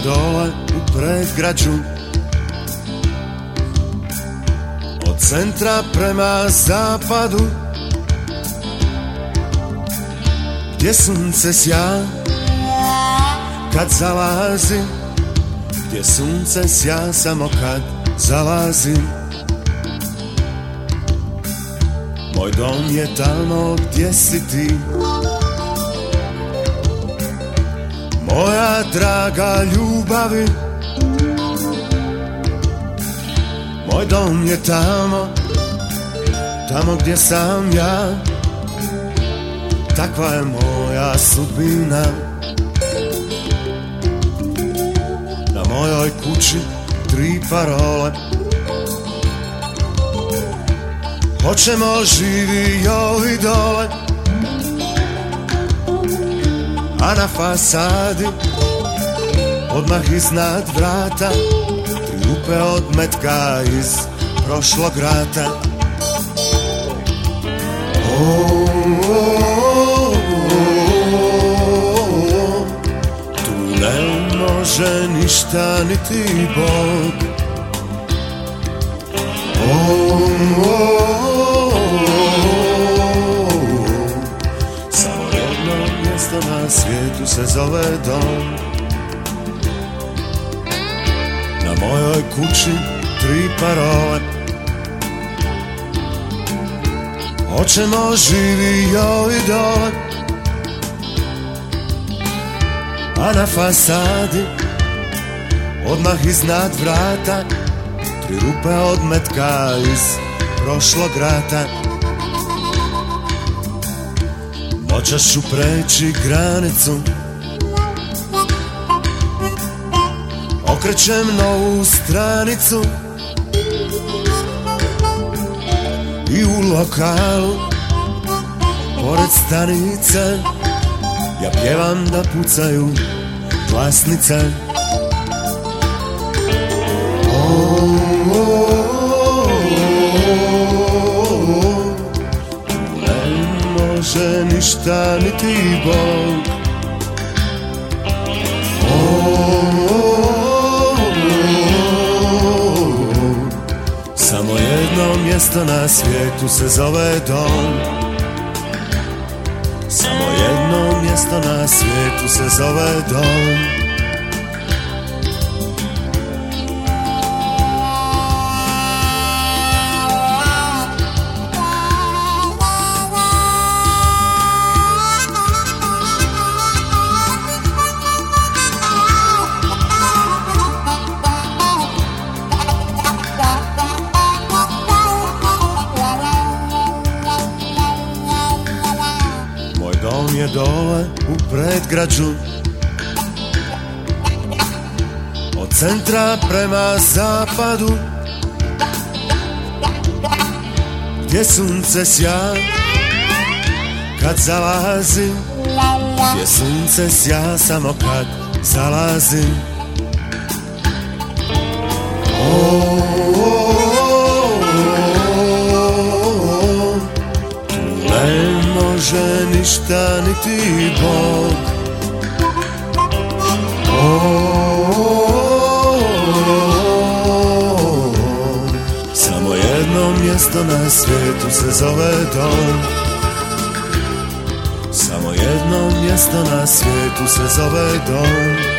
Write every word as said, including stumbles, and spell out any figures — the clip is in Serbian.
dole u predgrađu, od centra prema zapadu, gdje sunce sja kad zalazi, gdje sunce sja samo kad zalazi. Moj dom je tamo gdje si ti, moja draga ljubavi. Moj dom je tamo, tamo gdje sam ja, takva je moja sudbina. Na mojoj kući tri parole, hoćemo živi ovi dole. A na fasadi, odmah iznad vrata, tri rupe od metka iz prošlog rata. Oh, oh, oh, oh, tu ne može ništa niti Bog. Oh, oh, oh, samo jedno mjesto na svijetu se zove dom. Na mojoj kući tri parole, hoćemo živi ovi dole. A na fasadi, odmah iznad vrata, tri rupe od metka iz prošlog rata. Noćas ću preći granicu, okrećem novu stranicu i u lokalu pored stanice ja pjevam da pucaju glasnice. Oh, oh, oh, oh, ne može ništa niti Bog. Oh, oh, oh, samo jedno mjesto na svijetu se zove dom. Samo jedno mjesto na svijetu se zove dom. Dom je dole u predgrađu, od centra prema zapadu, gdje sunce sja kad zalazi, gdje sunce sja samo kad zalazi. Oh, oh, može ništa niti Bog. Oh, oh, oh, samo jedno mjesto na svijetu se zove dom. Samo jedno mjesto na svijetu se zove dom.